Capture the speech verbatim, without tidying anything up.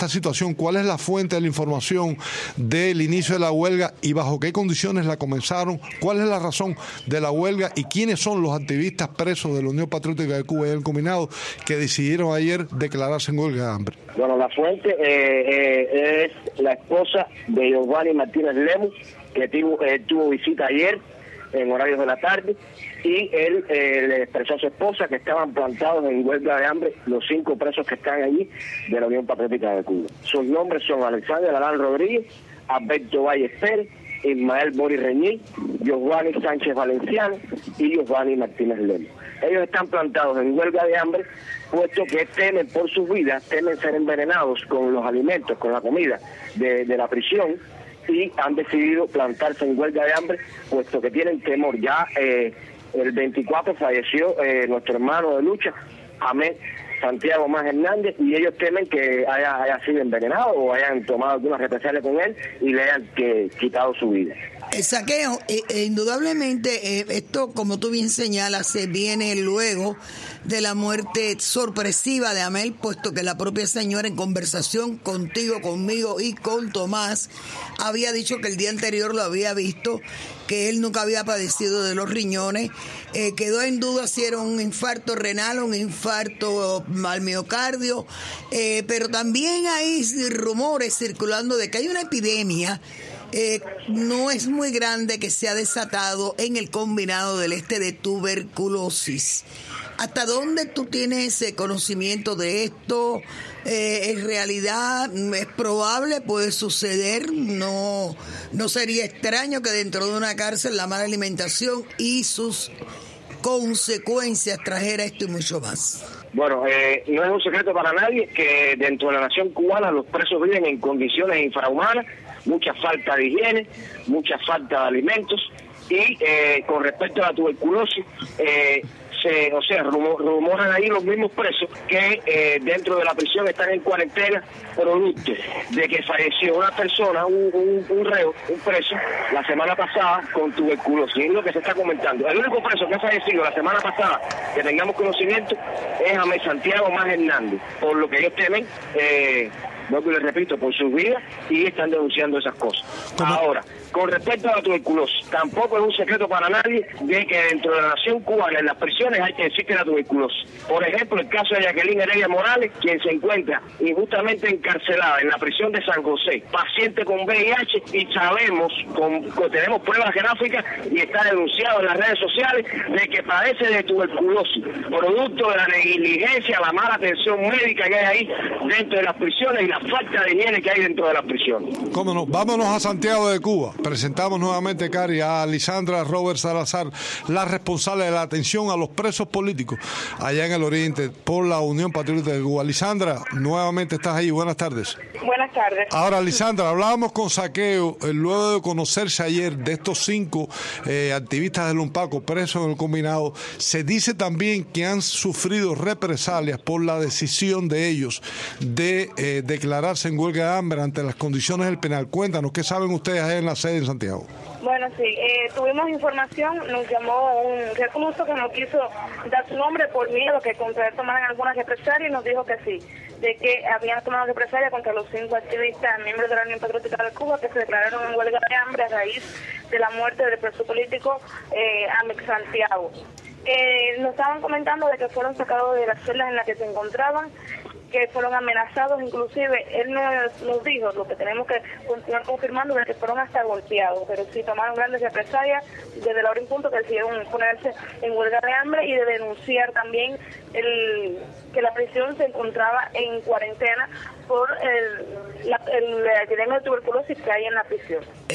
esta situación? ¿Cuál es la fuente de la información del inicio de la huelga y bajo qué condiciones la comenzaron? ¿Cuál es la razón de la huelga y quiénes son los activistas presos de la Unión Patriótica de Cuba y el Combinado que decidieron ayer declararse en huelga de hambre? Bueno, la fuente eh, eh, es la esposa de Giovanni Martínez Lemus, que tuvo, eh, tuvo visita ayer en horarios de la tarde, y él eh, le expresó a su esposa que estaban plantados en huelga de hambre los cinco presos que están allí de la Unión Patriótica de Cuba. Sus nombres son Alexander Alán Rodríguez, Alberto Valles Pérez, Ismael Boris Reñí, Giovanni Sánchez Valenciano y Giovanni Martínez Lemus. Ellos están plantados en huelga de hambre, puesto que temen por sus vidas, temen ser envenenados con los alimentos, con la comida de, de la prisión, y han decidido plantarse en huelga de hambre, puesto que tienen temor. Ya eh, el veinticuatro falleció eh, nuestro hermano de lucha, Amé Santiago Más Hernández, y ellos temen que haya, haya sido envenenado o hayan tomado alguna represalia con él y le hayan que, quitado su vida. El saqueo, eh, eh, indudablemente, eh, esto, como tú bien señalas, se viene luego de la muerte sorpresiva de Amel, puesto que la propia señora, en conversación contigo, conmigo y con Tomás, había dicho que el día anterior lo había visto, que él nunca había padecido de los riñones. Eh, quedó en duda si era un infarto renal o un infarto al miocardio, eh, pero también hay rumores circulando de que hay una epidemia. Eh, no es muy grande que se ha desatado en el Combinado del Este de tuberculosis. ¿Hasta dónde tú tienes ese conocimiento de esto? Eh, ¿En realidad es probable? ¿Puede suceder? No, no sería extraño que dentro de una cárcel la mala alimentación y sus consecuencias trajera esto y mucho más. Bueno, eh, no es un secreto para nadie que dentro de la nación cubana los presos viven en condiciones infrahumanas, mucha falta de higiene, mucha falta de alimentos, y eh, con respecto a la tuberculosis, eh, se, o sea, rumor, rumoran ahí los mismos presos que eh, dentro de la prisión están en cuarentena producto de que falleció una persona, un, un, un reo, un preso, la semana pasada con tuberculosis. Es lo que se está comentando. El único preso que ha fallecido la semana pasada, que tengamos conocimiento, es Amé Santiago Más Hernández, por lo que ellos temen, eh, vuelvo y les repito, por sus vidas, y están denunciando esas cosas. ¿Cómo? Ahora, con respecto a la tuberculosis, tampoco es un secreto para nadie de que dentro de la nación cubana, en las prisiones, hay que existe la tuberculosis. Por ejemplo, el caso de Jacqueline Heredia Morales, quien se encuentra injustamente encarcelada en la prisión de San José, paciente con V I H, y sabemos, con, con, tenemos pruebas gráficas y está denunciado en las redes sociales de que padece de tuberculosis, producto de la negligencia, la mala atención médica que hay ahí dentro de las prisiones y la falta de higiene que hay dentro de las prisiones. ¿Cómo no? Vámonos a Santiago de Cuba. Presentamos nuevamente, Cari, a Lisandra Robert Salazar, la responsable de la atención a los presos políticos allá en el Oriente por la Unión Patriótica de Cuba. Lisandra, nuevamente estás ahí. Buenas tardes. Buenas tardes. Ahora, Lisandra, hablábamos con Saqueo, eh, luego de conocerse ayer de estos cinco eh, activistas del UNPACO presos en el Combinado. Se dice también que han sufrido represalias por la decisión de ellos de eh, declararse en huelga de hambre ante las condiciones del penal. Cuéntanos, ¿qué saben ustedes ahí en la sede en Santiago? Bueno, sí, eh, tuvimos información, nos llamó un recluso que no quiso dar su nombre por miedo que contra él tomaran algunas represalias, y nos dijo que sí, de que habían tomado represalias contra los cinco activistas, miembros de la Unión Patriótica de Cuba, que se declararon en huelga de hambre a raíz de la muerte del preso político eh, Amé Santiago. Eh, nos estaban comentando de que fueron sacados de las celdas en las que se encontraban, que fueron amenazados, inclusive él nos, nos dijo, lo que tenemos que continuar confirmando, de que fueron hasta golpeados, pero sí tomaron grandes represalias desde la hora en punto que decidieron ponerse en huelga de hambre y de denunciar también el que la prisión se encontraba en cuarentena por el, la, el, la epidemia de tuberculosis que hay en la prisión.